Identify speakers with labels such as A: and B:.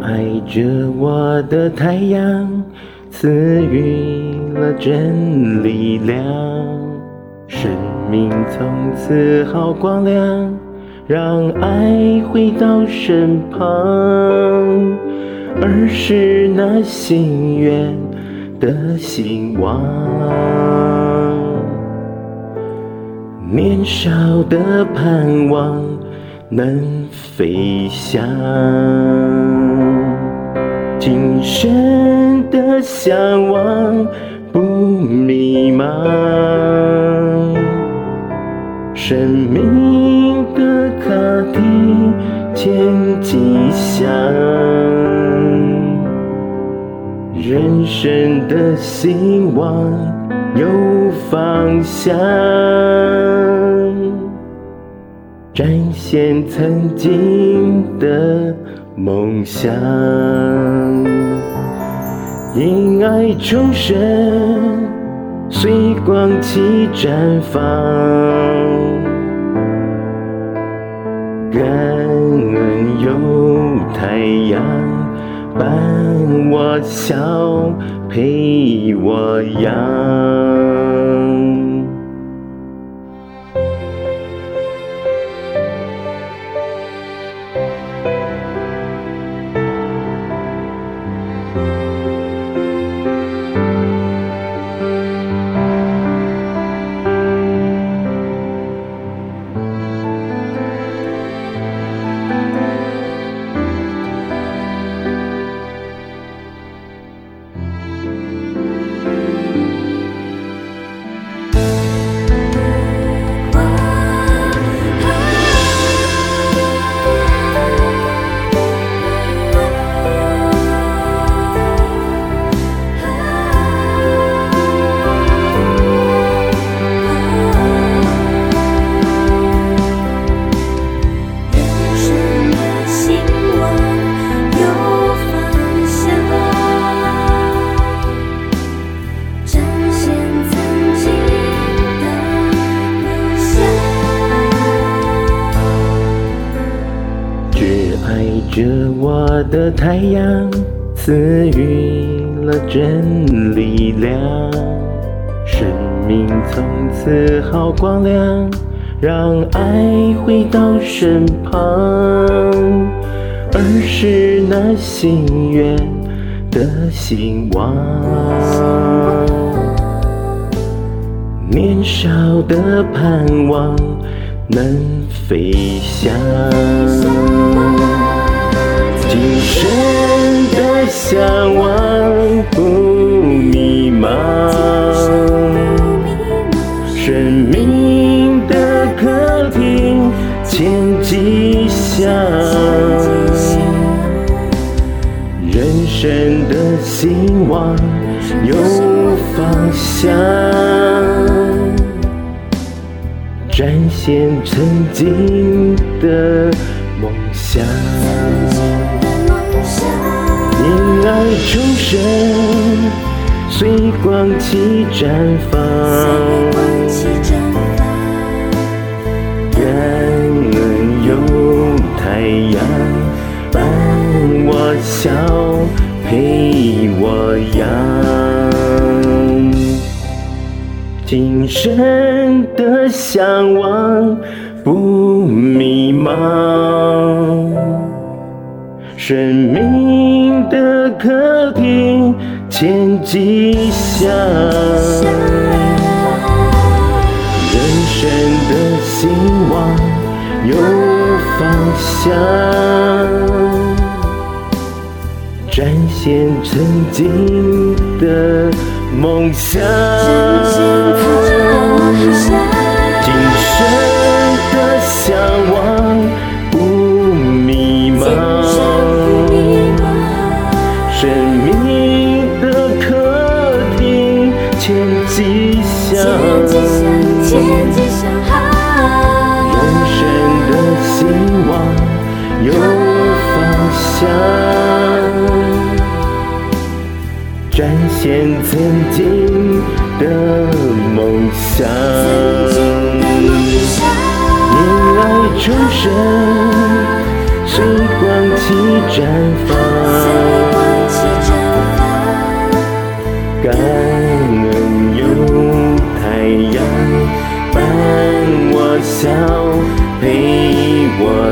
A: 爱着我的太阳，赐予了真力量，生命从此好光亮，让爱回到身旁，儿时那心愿的兴旺，年少的盼望能飞翔，今生的向往不迷茫，生命的课题千吉祥，人生的希望有方向，展现曾经的梦想，因爱重生，随光气绽放，感恩有太阳伴我笑，陪我扬。爱着我的太阳，赐予了真力量，生命从此好光亮，让爱回到身旁，儿时那心愿的兴旺，年少的盼望能飞翔，今生的向往不迷茫，生命的课题千吉祥，人生的希望有方向，展现曾经的梦想，因爱重生，随光气绽放，感恩有太阳伴我笑，陪我扬，今生的向往不迷茫，生命的课题千吉祥，人生的希望有方向，展现曾经的梦想，今生的向往不迷茫，生命的课题千吉祥，人生的希望有方向，展现曾经的梦想，因爱重生， 随光气绽放。感恩有太阳伴我笑，陪我